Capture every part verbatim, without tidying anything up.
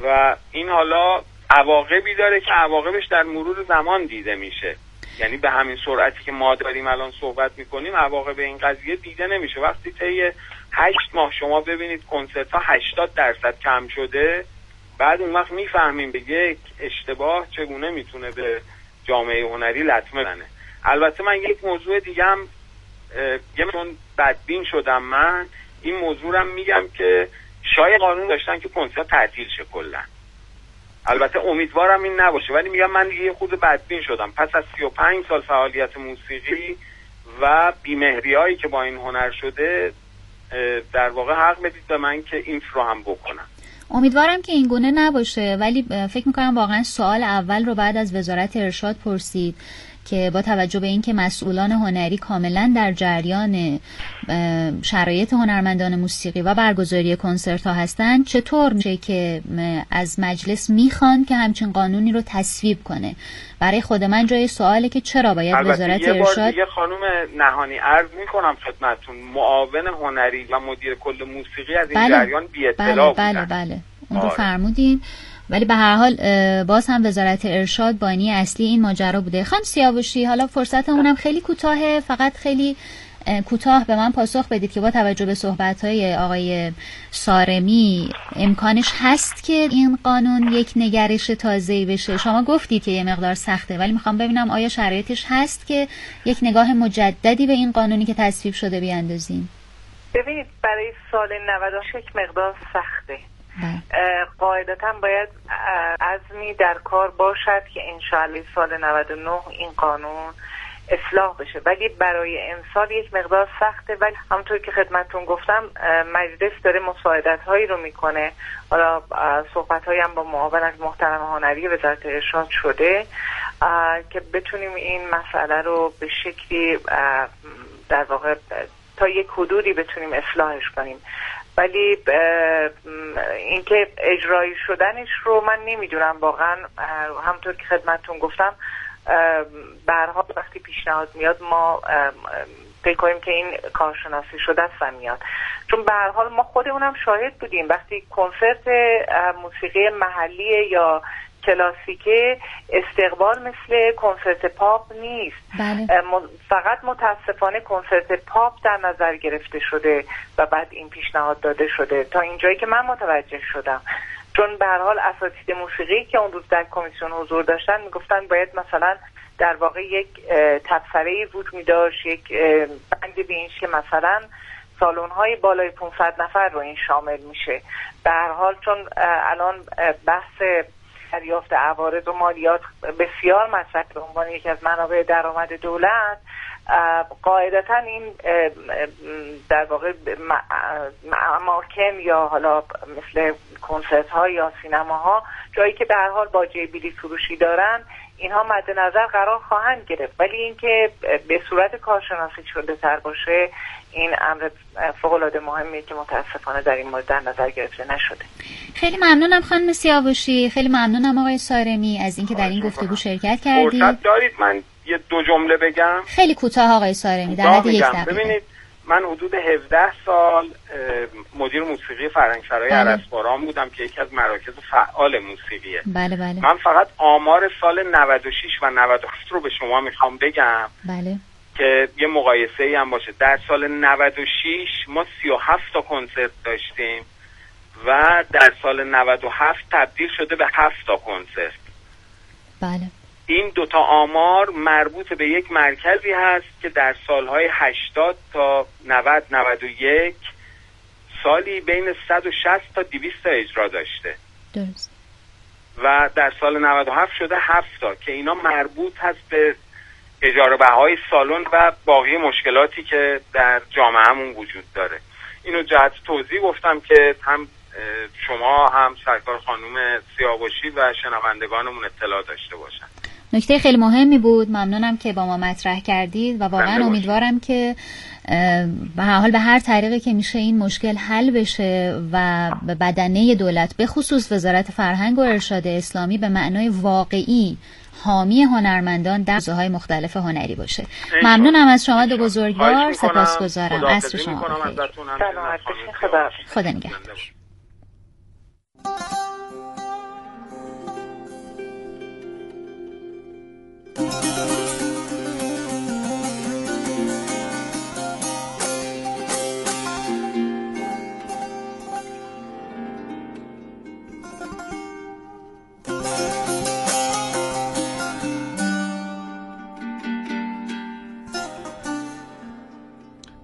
و این حالا عواقبی داره که عواقبش در مرور زمان دیده میشه، یعنی به همین سرعتی که ما داریم الان صحبت میکنیم عواقب این قضیه دیده نمیشه. وقتی طی هشت ماه شما ببینید کنسرت ها هشتاد درصد کم شده، بعد اون وقت میفهمیم به یک اشتباه چگونه میتونه به جامعه هنری لطمه بزنه. البته من یک موضوع دیگه هم یه چون بدبین شدم من این موضوع هم میگم که شاید قانون داشتن که کنسرت تعطیل شه کلا. البته امیدوارم این نباشه، ولی میگم من دیگه خود بدبین شدم پس از سی و پنج سال فعالیت موسیقی و بیمهریایی که با این هنر شده. در واقع حق بدید به من که این رو هم بکنم. امیدوارم که این گونه نباشه، ولی فکر میکنم واقعا سوال اول رو بعد از وزارت ارشاد پرسید که با توجه به اینکه مسئولان هنری کاملا در جریان شرایط هنرمندان موسیقی و برگزاری کنسرت ها هستن، چطور میشه که از مجلس میخوان که همچین قانونی رو تصویب کنه؟ برای خود من جای سواله که چرا باید وزارت یه ارشاد بار دیگه خانم نهانی عرض میکنم خدمتتون، معاون هنری و مدیر کل موسیقی از این بله. جریان بی اطلاع بله بودن. بله بله اون رو فرمودین، ولی به هر حال باز هم وزارت ارشاد بانی اصلی این ماجرا بوده. خانم سیاوشی، حالا فرصتمون هم خیلی کوتاهه، فقط خیلی کوتاه به من پاسخ بدید که با توجه به صحبت‌های آقای سارمی امکانش هست که این قانون یک نگرش تازه‌ای بشه؟ شما گفتید که یه مقدار سخته، ولی میخوام ببینم آیا شرایطش هست که یک نگاه مجددی به این قانونی که تصویب شده بیاندازیم؟ ببینید برای سال نود و شش یک مقدار سخته. قاعدتا باید عزمی در کار باشد که انشاءالله سال نود و نه این قانون اصلاح بشه، ولی برای امسال یک مقدار سخته. ولی همونطور که خدمتتون گفتم مجلس داره مساعدت هایی رو میکنه. حالا صحبت هایی هم با معاون از محترم هنری وزارت ارشاد شده که بتونیم این مسئله رو به شکلی در واقع تا یک حدودی بتونیم اصلاحش کنیم. ولی اینکه اجرایی شدنش رو من نمیدونم واقعا. همونطور که خدمتتون گفتم به هر حال وقتی پیشنهاد میاد ما فکر کنیم که این کارشناسی شده است و میاد، چون به هر حال ما خودمونم شاهد بودیم وقتی کنسرت موسیقی محلی یا کلاسیکه استقبال مثل کنسرت پاپ نیست. بله. فقط متاسفانه کنسرت پاپ در نظر گرفته شده و بعد این پیشنهاد داده شده تا اینجایی که من متوجه شدم، چون به هر حال اساتید موسیقی که اون روز در کمیسیون حضور داشتن میگفتن باید مثلا در واقع یک تبصره‌ای وجود می‌داشت، یک بند بینش که مثلا سالن‌های بالای پانصد نفر رو این شامل میشه. به هر حال چون الان بحث دریافت عوارض و مالیات بسیار مطرح به عنوان یکی از منابع درآمد دولت، قاعدتا این در واقع اماکن یا حالا مثل کنسرت ها یا سینما ها جایی که به هر حال باجه بلیط فروشی دارن اینها مد نظر قرار خواهند گرفت، ولی اینکه به صورت کارشناسی شده تر باشه این امر فوق العاده مهمیه که متاسفانه در این مورد در نظر گرفته نشده. خیلی ممنونم خانم سیاوشی، خیلی ممنونم آقای سارمی از اینکه در این گفتگو شرکت کردید. فرصت دارید من یه دو جمله بگم؟ خیلی کوتاه آقای سارمی، در حد یک دقیقه. ببینید من حدود هفده سال مدیر موسیقی فرهنگسرای عرسباران بودم که یکی از مراکز فعال موسیقیه. بله بله. من فقط آمار سال نود و شش و نود و هفت رو به شما میخوام بگم. بله. که یه مقایسه ای هم باشه. در سال نود و شش ما سی و هفت تا کنسرت داشتیم و در سال نود و هفت تبدیل شده به هفت تا کنسرت. بله. این دوتا آمار مربوط به یک مرکزی هست که در سالهای هشتاد تا نود نود و یک سالی بین صد و شصت تا دویست تا اجرا داشته. درست. و در سال نود و هفت شده هفت تا که اینا مربوط هست به اجاره بهای سالن و باقی مشکلاتی که در جامعهمون وجود داره. اینو جهت توضیح گفتم که هم شما هم سرکار خانم سیاوشی و شنوندگانمون اطلاع داشته باشن. نکته خیلی مهمی بود، ممنونم که با ما مطرح کردید و واقعا امیدوارم که به هر حال به هر طریقی که میشه این مشکل حل بشه و به بدنه دولت به خصوص وزارت فرهنگ و ارشاد اسلامی به معنای واقعی حامی هنرمندان در حوزه‌های مختلف هنری باشه. ممنونم از شما دو بزرگوار، سپاسگزارم. عصر شما بخیر. خدا خدا نگهدار.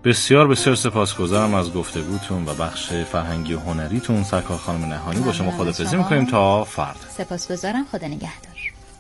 بسیار بسیار سپاسگزارم از گفتگوتون و بخش فرهنگی و هنریتون. سرکار خانم نهانی، با شما خداحافظی می‌کنیم تا فردا. سپاسگزارم، خدا نگهدار.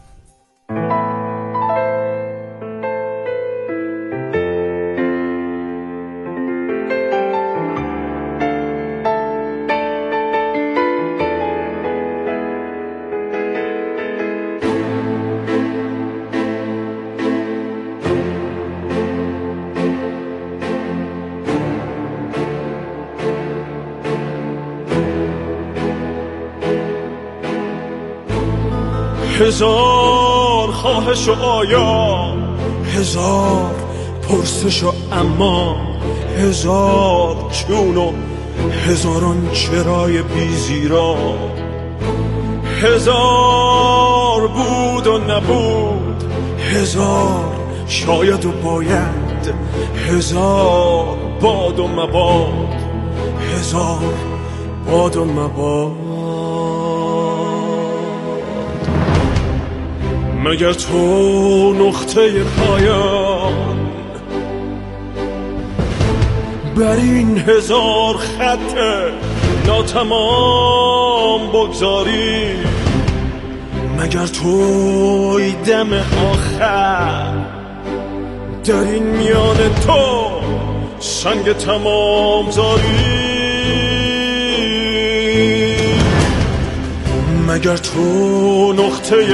هزار خواهش و آیا، هزار پرسش و اما، هزار چون و هزاران چرای بیزیرا، هزار بود و نبود، هزار شاید و باید، هزار باد و مباد، هزار باد و مباد. مگر تو نقطه پایان بر این هزار خط ناتمام بگذاری؟ مگر توی دم آخر در این میان تو سنگ تمام زاری؟ مگر تو نقطه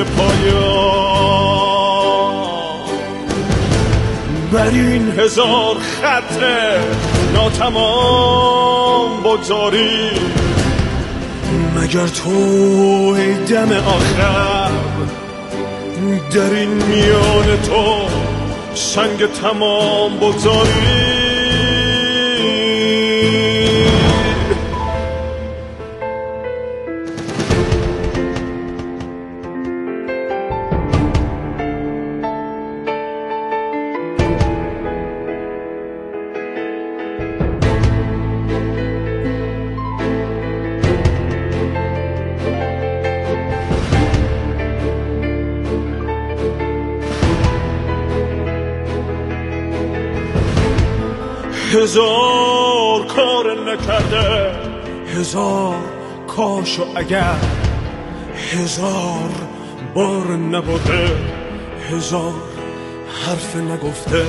پایان بر این هزار خط ناتمام بگذاری؟ مگر تو دم آخر در این میان تو سنگ تمام بگذاری؟ هزار کار نکرده، هزار کاش و اگر، هزار بار نبوده، هزار حرف نگفته،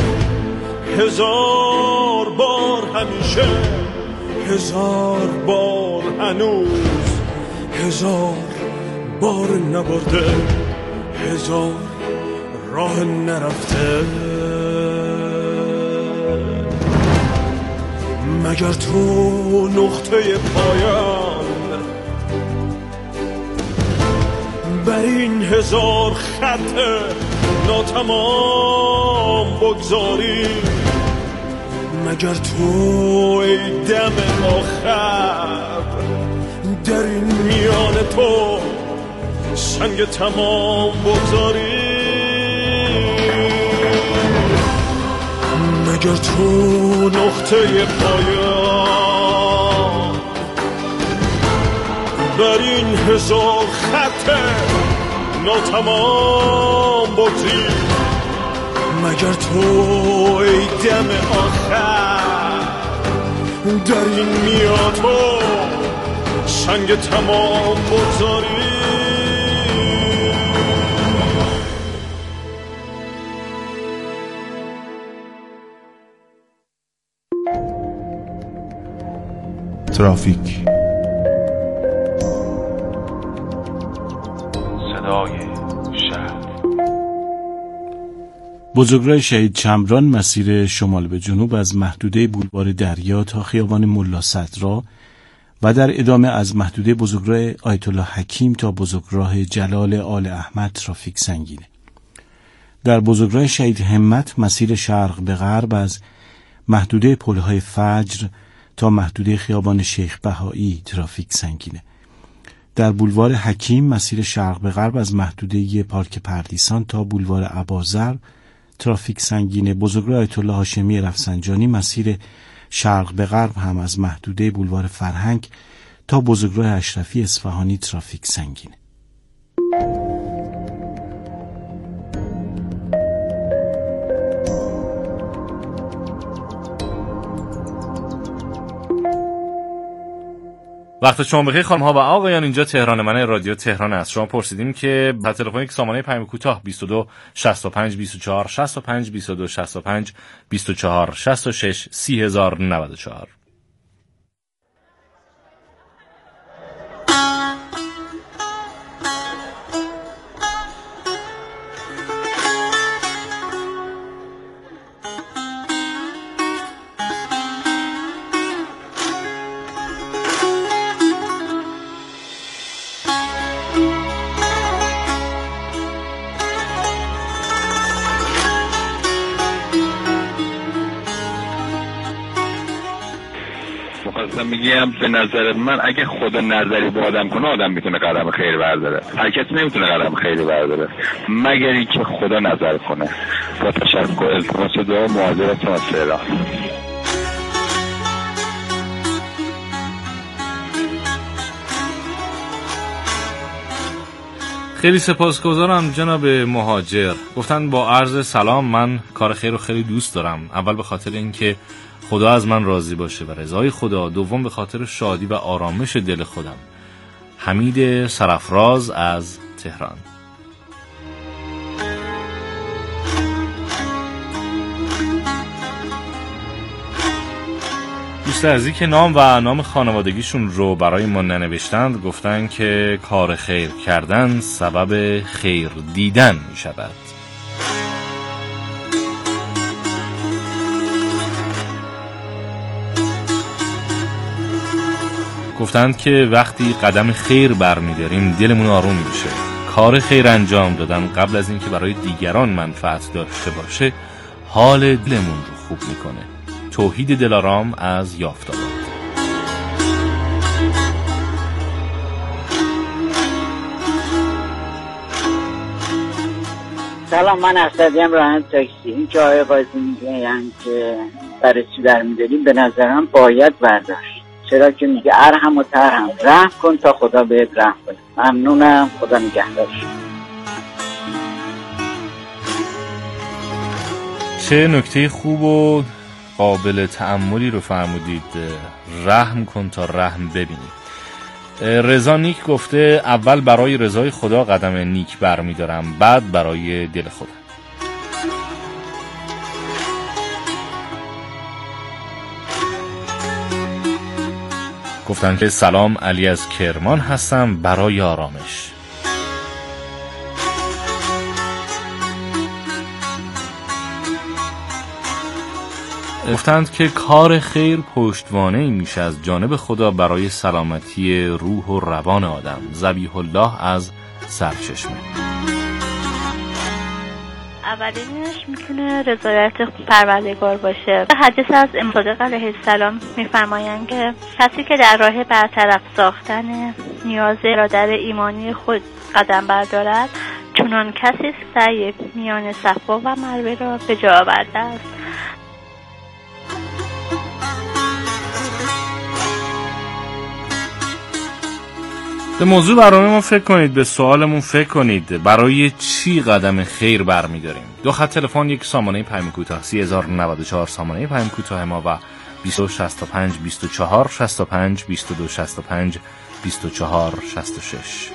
هزار بار همیشه، هزار بار هنوز، هزار بار نبرده، هزار راه نرفته. مگر تو نقطه پایان بر این هزار خط ناتمام بگذاری؟ مگر تو ای دم آخر در این میان تو سنگ تمام بگذاری؟ مگر تو نقطه پایان بر این هزار خط ناتمام بگذاری؟ مگر تو ای دم آخر در این میان تو سنگ تمام بگذاری؟ ترافیک، صدای شهر. بزرگراه شهید چمران مسیر شمال به جنوب از محدوده بولوار دریا تا خیابان ملا صدرا و در ادامه از محدوده بزرگراه آیت الله حکیم تا بزرگراه جلال آل احمد ترافیک سنگینه. در بزرگراه شهید همت مسیر شرق به غرب از محدوده پلهای فجر تا محدوده خیابان شیخ بهایی ترافیک سنگینه. در بولوار حکیم مسیر شرق به غرب از محدوده پارک پردیسان تا بولوار اباذر ترافیک سنگینه. بزرگراه آیت الله هاشمی رفسنجانی مسیر شرق به غرب هم از محدوده بولوار فرهنگ تا بزرگراه اشرفی اصفهانی ترافیک سنگینه. وقت شما بخیر خانم ها و آقایان، اینجا تهران من رادیو تهران است. شما پرسیدیم که با تلفن یک سامانه پیام کوتاه بیست و دو شصت و پنج بیست و چهار شصت و پنج بیست و دو شصت و پنج بیست و چهار شصت و شش سی هزار و نود و چهار. میگم به نظر من اگه خدا نظری با آدم کنه آدم میتونه قدم خیر برداره. هر کسی نمیتونه قدم خیری برداره مگر اینکه خدا نظر کنه. با تشکر، التماس دعا، معذرت از فعلا. خیلی سپاسگزارم جناب مهاجر. گفتن با عرض سلام، من کار خیر رو خیلی دوست دارم. اول به خاطر اینکه خدا از من راضی باشه و رضای خدا، دوم به خاطر شادی و آرامش دل خودم. حمید سرافراز از تهران. دوست عزیزی که نام و نام خانوادگیشون رو برای ما ننوشتند گفتن که کار خیر کردن سبب خیر دیدن می شود. گفتند که وقتی قدم خیر برمی‌داریم دلمون آروم میشه. کار خیر انجام دادن قبل از اینکه برای دیگران منفعت داشته باشه حال دلمون رو خوب میکنه. توحید دلارام از یافت‌آباد. سلام، من اسدیم راننده تاکسی. این که آقای قاضی میگن که برای چی برمی‌داریم، به نظرم باید برداشت. چرا که میگه ارحم و ترحم، رحم کن تا خدا بهت رحم کنه. ممنونم، خدا نگهدارش. چه نکته خوب و قابل تأملی رو فرمودید. رحم کن تا رحم ببینید. رضا نیک گفته اول برای رضای خدا قدم نیک برمیدارم، بعد برای دل خودم. گفتن که سلام، علی از کرمان هستم برای آرامش. گفتند که کار خیر پشتوانه میشه از جانب خدا برای سلامتی روح و روان آدم. ذبیح الله از سرچشمه. اولینش میتونه رضایت پروردگار باشه. حدیث از امام صادق علیه السلام میفرمایند که کسی که در راه برطرف ساختن نیاز ارادت ایمانی خود قدم بردارد چنان کسی سعی میان صفا و مروه را به جا آورده است. به موضوع برنامه ما فکر کنید، به سوالمون فکر کنید. برای چی قدم خیر برمی‌داریم؟ دو خط تلفن، یک سامانه پیام کوتاه سی هزار و نود و چهار سامانه پیام کوتاه ما و بیست و دو شصت و پنج بیست و چهار شصت و پنج بیست و دو شصت و پنج بیست و چهار شصت و شش.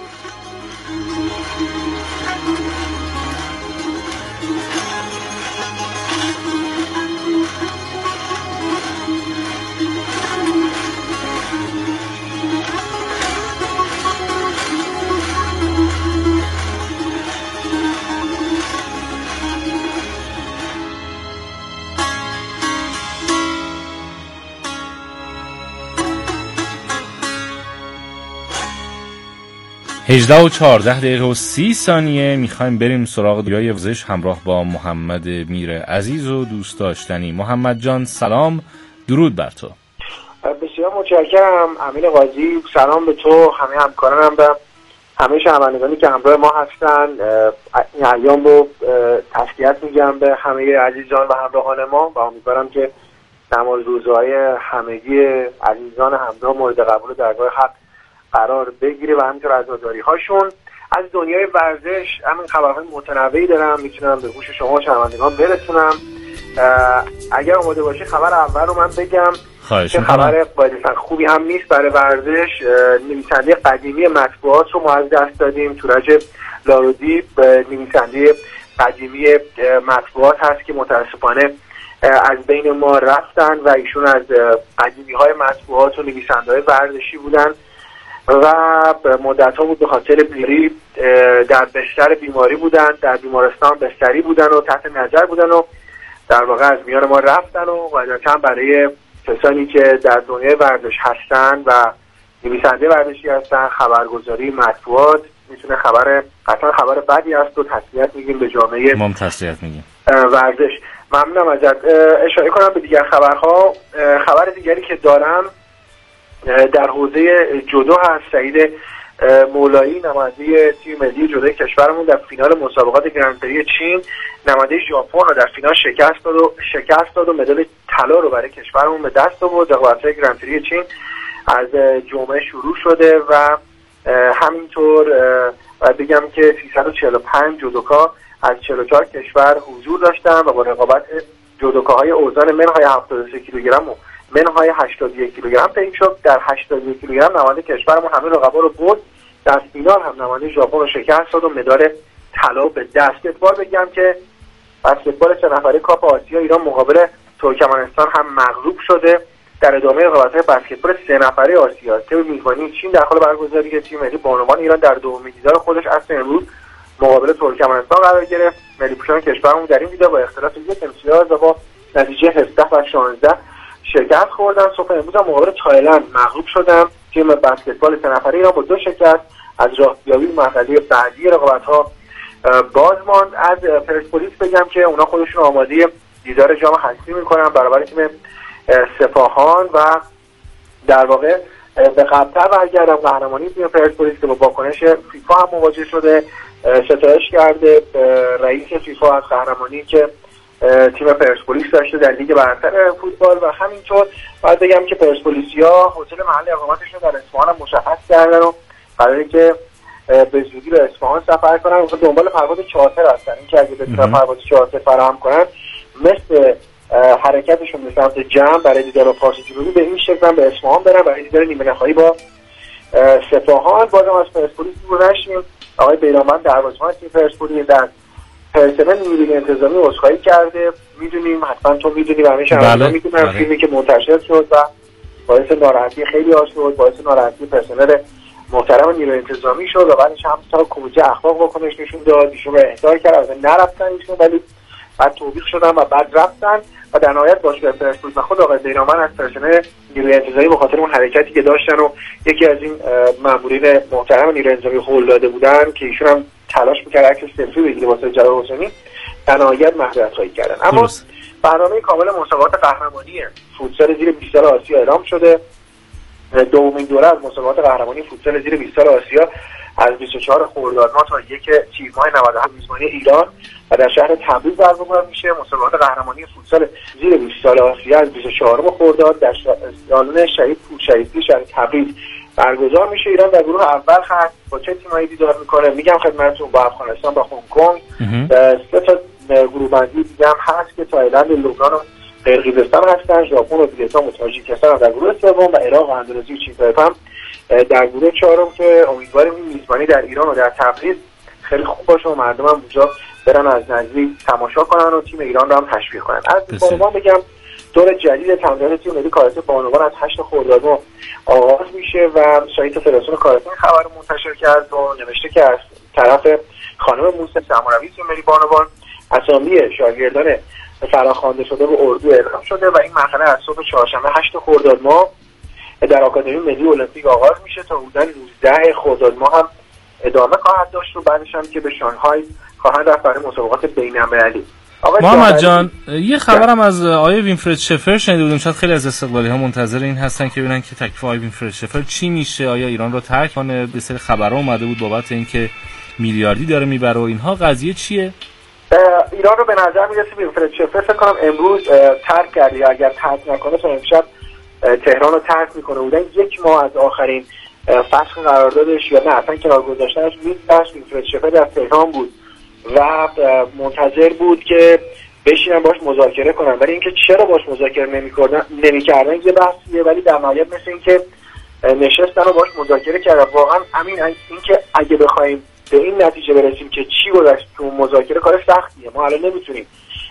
هجده و چهارده دقیقه و سی ثانیه میخوایم بریم سراغ دنیای ورزش همراه با محمد میر عزیز و دوست داشتنی. محمد جان سلام، درود بر تو. بسیار متشکرم امین قاضی. سلام به تو، همه همکارانم، به همه شنوندگانی که همراه ما هستن. این ایام رو تسلیت میگم به همه عزیزان و همراهان ما و امیدوارم که نماز روزهای همگی عزیزان همراه مورد قبول درگاه حق قرار بگیره و همینطور عزاداری هاشون. از دنیای ورزش همین خبرهای متنوعی دارم، میتونم به گوش شما شنوندگان برسونم. اگر آماده باشی خبر اول رو من بگم. خواهش میکنم. خبر قاعدتا خوبی هم نیست برای ورزش. نویسنده قدیمی مطبوعات رو ما از دست دادیم. تورج لارودی نویسنده قدیمی مطبوعات هست که متاسفانه از بین ما رفتن و ایشون از قدیمی های مطبوعات و نویسنده های ورزشی بودن و مدت ها بود به خاطر بیماری در بستر بیماری بودن، در بیمارستان بستری بودن و تحت نظر بودن و در واقع از میان ما رفتن و قاعدتا برای کسانی که در دنیای ورزش هستن و نویسنده ورزشی هستن خبرگزاری مطبوعات میتونه خبر قطعا خبر بدی است و تسلیت میگیم به جامعه ما تسلیت میگیم ورزش. ممنونم ازت. اشاره کنم به دیگر خبرها. خبر دیگری که دارم در حوزه جودو هست. سعید مولایی نماینده تیم ملی جودوی کشورمون در فینال مسابقات گرندپری چین نماینده ژاپن رو در فینال شکست داد و شکست داد و مدال طلا رو برای کشورمون به دست آورد. رقابت‌های گرندپری چین از جمعه شروع شده و همینطور باید بگم که سیصد و چهل و پنج جودوکا از چهل و چهار کشور حضور داشتن و با رقابت جودوکاهای اوزان منهای هفتاد و سه کیلوگرم و منهای هشتاد و یک کیلوگرم تعیین شد. در هشتاد و یک کیلوگرم نماینده کشورمون همه رقبا رو برد. در فینال هم نماینده ژاپن رو شکست داد و مدال طلا به دست. بسکتبال بگم که بسکتبال سه نفره کاپ آسیا ایران مقابل ترکمنستان هم مغلوب شده. در ادامه رقابت‌های بسکتبال سه نفره آسیا تیم میزبانی چین در حال برگزاری تیم ملی بانوان ایران در دومین دیدار خودش عصر امروز مقابل ترکمنستان قرار گرفت. ملی پوشان کشورمون در این دیدار با اختلاف یک امتیاز و با نتیجه هفده و شانزده شکست خوردن. صبح امروز هم مقابل تایلند مغلوب شدن. تیم بسکتبال سه نفره ایران با دو شکست از راهیابی مرحله بعدی رقابت‌ها باز ماند. از پرسپولیس بگم که اونا خودشون آماده دیدار جام حذفی می‌کنن برابر تیم سپاهان و در واقع به قبطر برگردم. قهرمانی تیم پرسپولیس که با واکنش فیفا هم مواجه شده ستایش کرده رئیس فیفا از قهرمانی که تیم پرسپولیس داشته در لیگ برتر فوتبال و همینطور باید بگم که پرسپولیسیا هتل محل اقامتشون در اصفهان هم مشخص کردن و قراره که به زودی به اصفهان سفر کنن و دنبال پرواز چارتر هستن. این که اگه بتونن پرواز چارتر فراهم کنن مثل حرکتشون به سمت جمع برای دیدار فارس جنوبی به این شکل به اصفهان برن برای دیدار نیمه نهایی با سپاهان. بازم از پرسپولیس دور نشیم. آقای بیرانوند دروازه‌بان تیم پرسپولیس در پرسنل نیروی انتظامی عذرخواهی کرده. میدونیم حتما تو میدونی و همیشه همه میدونن فیلمی که منتشر شد و باعث ناراحتی خیلی ها شد، باعث ناراحتی پرسنل محترم نیروی انتظامی شد و بعدش هم تا کمیته اخلاق واکنش نشون داد. ایشون رو احضار کرد از نرفتن ایشون ولی بعد توبیخ شدن و بعد رفتن و در نهایت باشگاه پرسپولیس و خود آقای بیرانوند از پرسنل نیروی انتظامی به خاطر اون حرکتی که داشتن و یکی از این مامورین محترم نیروی انتظامی هول داده بودن که ایشون هم تلاش می‌کرد عکس سلفی بگیره واسه جلال حسینی در نهایت معذرت خواهی کردن. اما برنامه کامل مسابقات قهرمانی فوتسال زیر بیست سال آسیا اعلام شده. دومین دوره از مسابقات قهرمانی فوتسال زیر بیست سال آسیا از بیست و چهار خرداد ماه تا یک تیر ماه نود و هفت میزبانی ایران و در شهر تبریز برگزار میشه. مسابقات قهرمانی فوتسال زیر بیست سال آسیا از بیست و چهار خرداد در سالن شهید پورشهیدی شهر تبریز برگزار میشه. ایران در گروه اول هست. با چه تیمایی دیدار میکنه میگم خدمتتون؟ با افغانستان، با هنگ کنگ. سه تا گروه بندی دیگه هم هست که تایلند، لبنان و قرقیزستان هستن. ژاپن و ویتنام و تاجیکستان در گروه سوم و عراق و اندونزی و چین تایپه در گروه چهارم که امیدواریم این میزبانی در ایران و در تبریز خیلی خوب باشه و مردم هم اونجا برن از نزدیک تماشا کنن و تیم ایران رو هم تشویق کنن. از بانوان بگم دور جدید تمرین تیم ملی کاراته بانوان از هشت خرداد ماه آغاز میشه و سایت فدراسیون کاراته این خبر رو منتشر کرد و نوشته که از طرف خانم موسی سماروی تیم ملی بانوان اسامی شاگردان فراخوانده شده به اردو اعلام شده و این مرحله از صبح چهارشنبه هشت خرداد ماه در آکادمی ملی المپیک آغاز میشه تا حدود نوزده خرداد ماه هم ادامه خواهد داشت و بعدش هم که به شانگهای خواهند رفت برای مسابقات بین‌المللی. محمد جان یه خبرم از آقای وینفرد شفر شنیده بودیم، شاید خیلی از استقلالی ها منتظر این هستن که ببینن که تکلیف آقای وینفرد شفر چی میشه، آیا ایران رو ترک کنه؟ به سری خبرها اومده بود بابت اینکه میلیاردی داره میبره و اینها، قضیه چیه؟ ایران رو به نظر میرسه وینفرد شفر فکر کنم امروز ترک کرده یا اگر ترک نکنه تا امشب تهران رو ترک میکنه. بودن یک ماه از آخرین فسخ قراردادش یا نه اصلا کنار گذاشتنش میذاشت. وینفرد شفر در تهران بود و منتظر بود که بشینن باش مذاکره کنن. ولی اینکه چرا باش مذاکره نمی‌کردن نمی‌کردن یه بحثیه، ولی در نهایت مثل اینکه نشستن و باش مذاکره کردن. واقعا همین اینکه اگه بخوایم به این نتیجه برسیم که چی گذشت تو مذاکره کار سختیه. ما الان نمیتونیم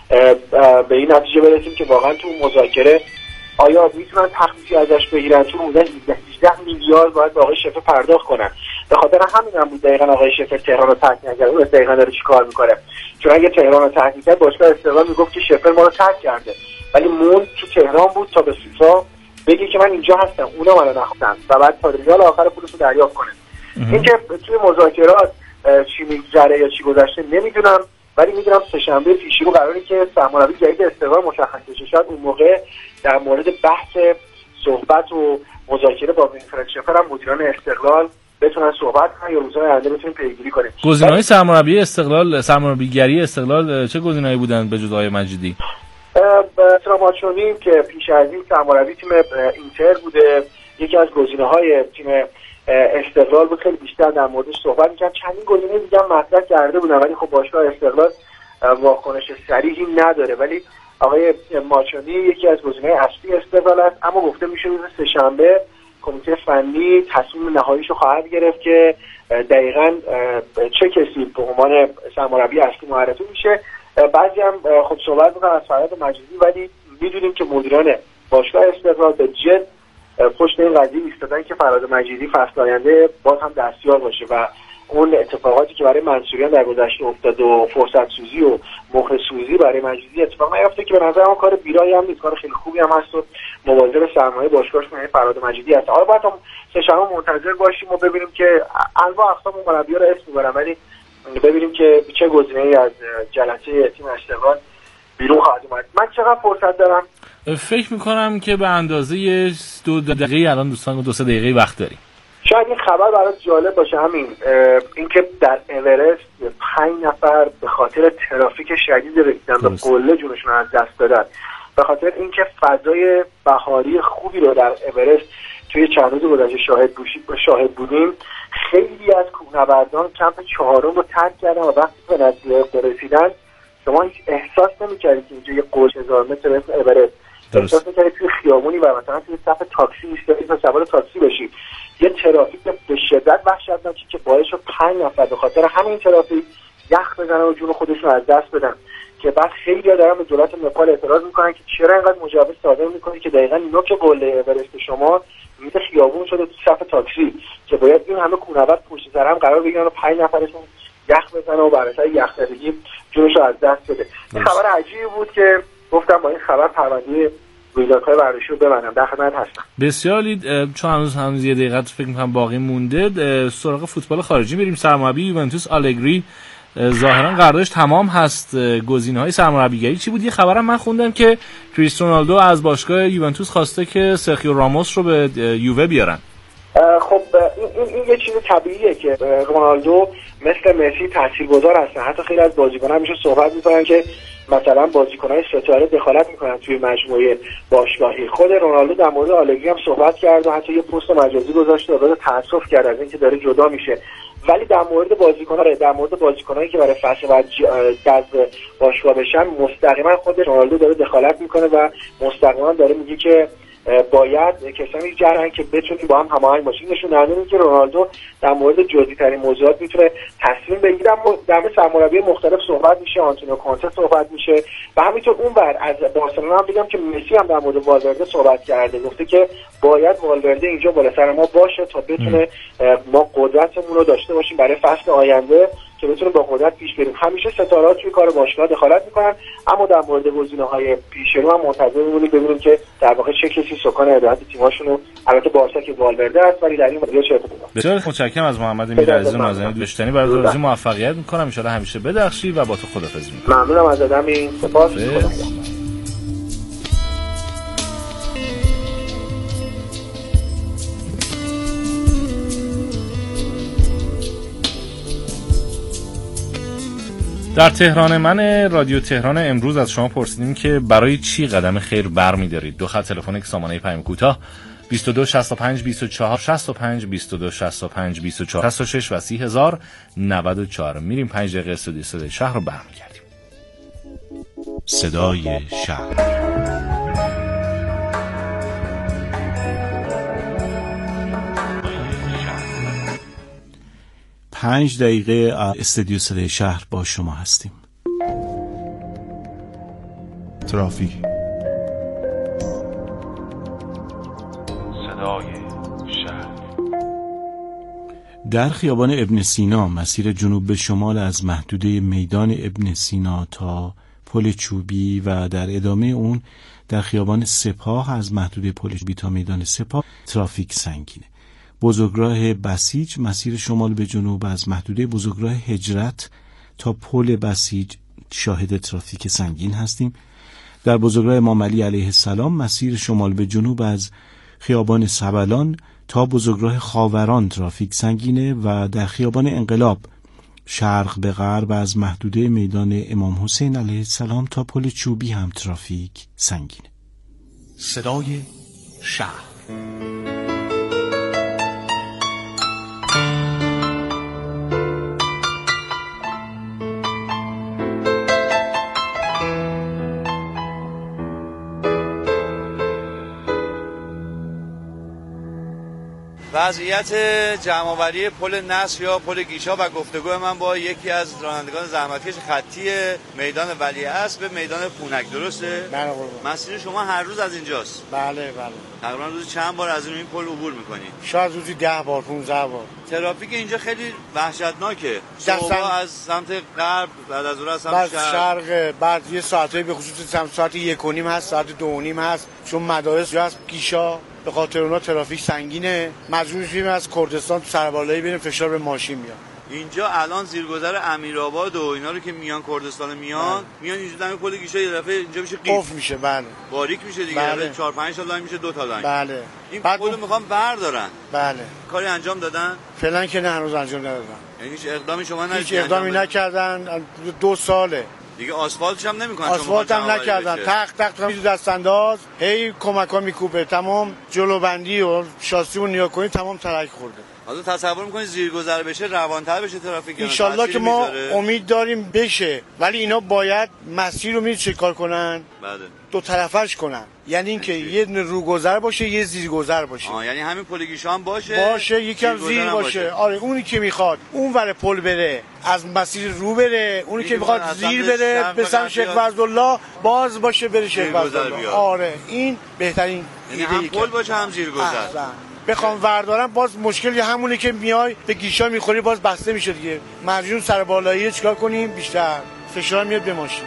به این نتیجه برسیم که واقعا تو مذاکره آیا میتونن تخفیفی ازش بگیرن، چون حدود هجده میلیارد باید به آقای شفر پرداخت کنن. به خاطر همین هم بود دقیقاً آقای شفر تهران رو ترک نکرد. اون دقیقاً داره چیکار میکنه؟ چون اگه تهران رو ترک میکرد باشگاه استقلال میگفت که شفر ما رو ترک کرده، ولی مون تو تهران بود تا به فیفا بگی که من اینجا هستم، اونا منو نخواستن و بعد تا ریال آخر پولش رو دریافت کنه. اینکه توی مذاکرات چی میگذره یا چی گذشته نمیدونم، ولی میدونم سه‌شنبه پیشرو قراره که سرمربی جدید استقلال مشخص بشه. شاید اون موقع در مورد بحث صحبت و مذاکره با وینفرد شفر هم مدیران استقلال بتونن صحبت کنن یا روزهای آینده بتونیم پیگیری کنیم. گزینه‌های سرمربی استقلال، سرمربیگری استقلال چه گزینه‌ای بودن به جز آقای مجیدی؟ تراماچونی که پیش از این سرمربی تیم اینتر بوده، یکی از گزینه‌های تیم استقلال بود. خیلی بیشتر در موردش صحبت می‌کردن. چندین گزینه دیگه هم مطرح کرده بودن، ولی خب باشگاه استقلال واکنش صریحی نداره. ولی آقای ماچونی یکی از گزینه‌های اصلی استقلال است، اما گفته میشه روز سه‌شنبه کمیته فنی تصمیم نهاییشو خواهد گرفت که دقیقاً چه کسی به عنوان سرمربی اصلی معرفی میشه. بعضی هم خب صحبت می‌کنن از فراد مجیدی، ولی می‌دونیم که مدیران باشگاه استقلال به جد پشت این قضیه ایستادن که فراد مجیدی فصل آینده باز هم دستیار باشه و اون اتفاقاتی که برای منصوریان در گذشته افتاد و فرصت سوزی و مهر سوزی برای مجیدی اتفاق نیفته، که به نظر من کار بیرایی هم نیست، کار خیلی خوبی هم هست و مواظب سرمایه باشگاهش یعنی فراد مجیدی هست. حالا باید هم سه‌شنبه منتظر باشیم و ببینیم که انواع اقسام مربی‌ها رو اسم می‌برن، ولی ببینیم که چه گزینه‌ای از جلسه تیم استقلال بیرون خواهد اومد. من چقدر فرصت دارم؟ فکر می‌کنم که به اندازه دو دقیقه الان دوستان دو سه دقیقه وقت داریم. شاید این خبر برای جالب باشه، همین اینکه در اورست پنج نفر به خاطر ترافیک شدید رسیدن به قله جونشون از دست دادن. به خاطر اینکه فضای بهاری خوبی رو در اورست توی چند روز گذشته شاهد شاهد بودیم. خیلی از کوهنوردان کمپ چهارم رو ترک کردن و وقتی به نزدیک رسیدن شما هیچ احساس نمی‌کردید که اینجا یه قله هزار متر به اسم اورست. احساس می‌کردید توی خیابونی و مثلا توی صف تاکسی ایستادید و سوار تاکسی بشید. یه ترافیک به شدت وحشتناکی که باعث شد پنج نفر به خاطر همین ترافیک یخ بزنن و جون خودشون از دست بدن، که بعد خیلی‌ها دارن به دولت نپال اعتراض میکنن که چرا اینقدر مجوز صادر میکنی که دقیقاً نوک قله اورست شما میشه خیابون شده تو صف تاکسی، که باید این همه کوهنورد پشت سر هم قرار بگیرن و پنج نفرشون یخ بزنن و برای اثر یخزدگی جونش از دست بده. این خبر عجیبی بود که گفتم با این خبر پرونده رویدادهای ورزشی رو ببندم. در خدمت هستم. بسیار عالی. چون هنوز هنوز یه دقیقه فکر می‌کنم باقی مونده، سراغ فوتبال خارجی میریم. سرمربی یوونتوس آلگری ظاهرا قراردادش تمام هست. گزینه‌های سرمربیگری چی بود؟ یه خبرم من خوندم که کریستیانو رونالدو از باشگاه یوونتوس خواسته که سرخیو راموس رو به یووه بیارن. خب این, این, این یه چیز طبیعیه که رونالدو مثل مسی تاثیرگذار هستن. حتی خیلی از بازیکن‌ها میشه صحبت می‌کنن که مثلا بازیکن‌های ستاره دخالت می‌کنن توی مجموعه باشگاهی. خود رونالدو در مورد آلگری هم صحبت کرد و حتی یه پست مجازی گذاشت و بعد تأسف کرد از اینکه داره جدا میشه. ولی در مورد بازیکن‌ها در مورد بازیکنایی که برای فصل بعد جذب باشگاه بشن مستقیما خود رونالدو داره دخالت می‌کنه و مستقیما داره میگه که باید کسانی جرن که بتونیم با هم هماهنگ باشیم. نشون دهنده که رونالدو در مورد جزئی ترین موضوعات میتونه تصمیم بگیره. در مورد سرمربی مختلف صحبت میشه، آنتونیو کونته صحبت میشه و همینطور اونور از بارسلونا هم بگم که مسی هم در مورد والورده صحبت کرده، گفته که باید والورده اینجا بالا سر ما باشه تا بتونه ما قدرتمون رو داشته باشیم برای فصل آینده که بتونیم با قدرت پیش بریم. همیشه ستاره‌ها توی کار باشگاه دخالت میکنن، اما در مورد گزینه‌های پیش رو هم منتظر میمونیم ببینیم که در واقع چه کسی سکان هدایت تیم‌هاشون رو، البته بارسا که والورده است، ولی در این مورد چه اتفاقی میفته. بسیار متشکرم از محمد میرعزیز نازنین دوستانی. برای آرزوی موفقیت می‌کنم، ان شاءالله همیشه بدرخشی و با تو خداحافظی می‌کنم. ممنونم از آدمی. سپاس. در تهران من رادیو تهران امروز از شما پرسیدیم که برای چی قدم خیر برمی‌دارید. دو خط تلفنی سامانه پیام کوتاه بیست و دو شصت و پنج بیست و چهار شصت و پنج بیست و دو شصت و پنج بیست و چهار شصت و شش و سی هزار و نود و چهار. میریم پنج دقیقه استودیو صدای شهر رو برمیگردیم. صدای شهر. پنج دقیقه استودیو صدای شهر با شما هستیم. ترافیک، صدای شهر. در خیابان ابن سینا مسیر جنوب به شمال از محدوده میدان ابن سینا تا پل چوبی و در ادامه اون در خیابان سپاه از محدوده پل چوبی تا میدان سپاه ترافیک سنگینه. بزرگراه بسیج مسیر شمال به جنوب از محدوده بزرگراه هجرت تا پل بسیج شاهد ترافیک سنگین هستیم. در بزرگراه امام علی علیه السلام مسیر شمال به جنوب از خیابان سبلان تا بزرگراه خاوران ترافیک سنگینه و در خیابان انقلاب شرق به غرب از محدوده میدان امام حسین علیه السلام تا پل چوبی هم ترافیک سنگینه. صدای شهر. وضعیت جمع‌آوری پل نصر یا پل گیشا و گفتگو من با یکی از رانندگان زحمتکش خطی میدان ولیعصر به میدان پونک، درسته؟ بله قربان. مسیر شما هر روز از اینجاست؟ بله بله. تقریبا روزی چند بار از این پل عبور می‌کنید؟ شاید روزی ده بار پانزده بار. ترافیک اینجا خیلی وحشتناکه. صبح سم... از سمت غرب، بعد از اون از سمت بعد شرق. شرق، بعد یه ساعته به خصوص ساعت یک و نیم هست، ساعت دو و نیم هست، چون مدارس جا هست گیشا، به خاطر اونا ترافیک سنگینه. مجبور میشیم از کردستان تو سربالایی بریم، فشار به ماشین میاد. اینجا الان زیرگذر امیرآباد و اینا رو که میان کردستان میان بله. میان اینجا دم پل گیشا یه دفعه اینجا میشه قفل میشه. بله باریک میشه دیگه. بله. چهار پنج تا لاین میشه دو تا لاین. بله. این پل رو میخوام بردارن. بله. کاری انجام دادن؟ فعلا که نه، هنوز انجام ندادن. یعنی هیچ اقدامی شما ندید؟ هیچ اقدامی نکردن. دو ساله دیگه. آسفالتش هم نمیکنن؟ آسفالت هم نکردن. تق تق تق دست انداز هی کمکا میکوبه. تمام جلوبندی و شاسیمون نیا کنید تمام ترک خورده. حالا تصور میکنید زیرگذر بشه روانتر بشه ترافیک؟ ان شاءالله که ما امید داریم بشه، ولی اینا باید مسیر رو می چه کار کنن؟ بله. دو طرفش کنن. یعنی اینکه یه روگذر باشه یه زیرگذر باشه. آه یعنی همین پل گیشا هم باشه باشه یکم زیر باشه. باشه. آره اونی که میخواد اون ور پل بره از مسیر رو بره، اونی که میخواد زیر بره به سمت شیخ فضلالله باز باشه بره شیخ فضلالله. آره این بهترین ایده. هم پل باشه هم زیرگذر. بخوام وردارم باز مشکلی همونه که میای به گیشا میخوری باز بسته میشه دیگه. مجبور سر بالایی چیکار کنیم؟ بیشتر فشار میاد به ماشین.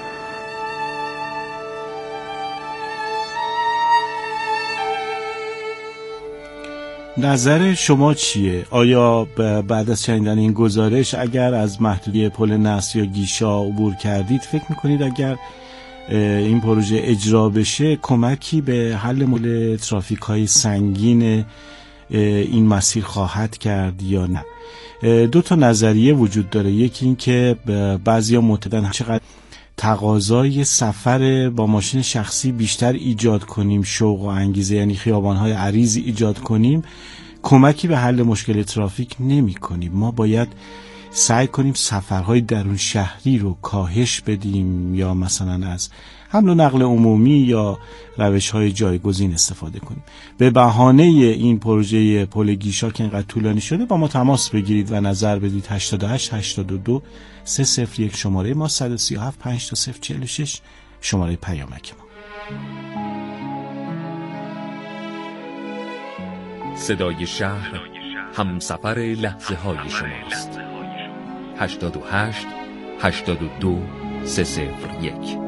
نظر شما چیه؟ آیا بعد از شنیدن این گزارش اگر از محدوده پل نصر یا گیشا عبور کردید فکر میکنید اگر این پروژه اجرا بشه کمکی به حل مشکل ترافیک های سنگین این مسیر خواهد کرد یا نه؟ دو تا نظریه وجود داره. یکی این که بعضیا معتقدن چقدر تقاضای سفر با ماشین شخصی بیشتر ایجاد کنیم، شوق و انگیزه، یعنی خیابان‌های عریضی ایجاد کنیم، کمکی به حل مشکل ترافیک نمی کنیم. ما باید سعی کنیم سفرهای درون شهری رو کاهش بدیم یا مثلا از حمل و نقل عمومی یا روش‌های جایگزین استفاده کنیم. به بهانه این پروژه پل گیشا که اینقدر طولانی شده با ما تماس بگیرید و نظر بدید. هشتاد و هشت هشتاد و دو سه صفر یک شماره ما، صد و سی و هفت پنج تا صفر چهل و شش شماره پیامک ما. صدای شهر همسفر لحظه های شماست. هشتاد و هشت هشتاد و دو سه صفر یک.